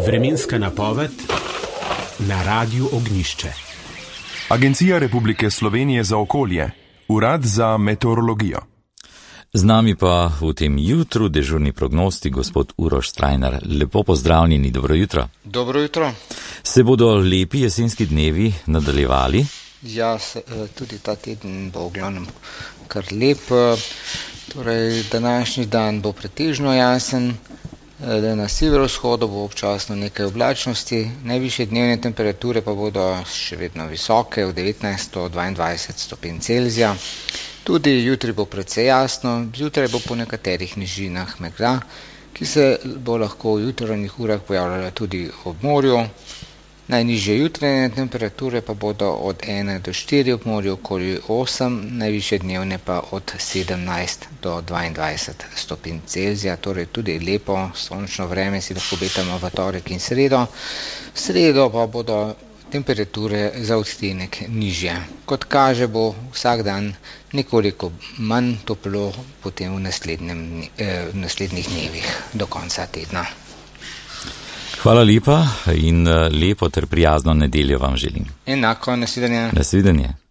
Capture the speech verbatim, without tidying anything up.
Vremenska napoved na Radiu Ognjišče. Agencija Republike Slovenije za okolje, Urad za meteorologijo. Z nami pa v tem jutru dežurni prognostik gospod Uroš Strajnar. Lepo pozdravljeni, dobro jutro. Dobro jutro. Se bodo lepi jesenski dnevi nadaljevali? Ja, tudi ta teden bo v glavnem kar lep. Torej, današnji dan bo pretežno jasen, na severovzhodu bo občasno nekaj oblačnosti, najvišje dnevne temperature pa bodo še vedno visoke, v devetnajst do dvaindvajset stopinj Celzija. Tudi jutri bo precej jasno, zjutraj bo po nekaterih nižinah megla, ki se bo lahko v jutranjih urah pojavljala tudi ob morju. Najnižje jutranje temperature pa bodo od ena do štiri, ob morju okoli osem, najvišje dnevne pa od sedemnajst do dvaindvajset stopinj Celzija, torej tudi lepo sončno vreme si lahko obetamo v torek in sredo. V sredo pa bodo temperature za odtenek nižje. Kot kaže, bo vsak dan nekoliko manj toplo potem v, naslednjem, eh, v naslednjih dnevih do konca tedna. Hvala lepa in lepo ter prijazno nedeljo vam želim. Enako, nasvidenje. Nasvidenje.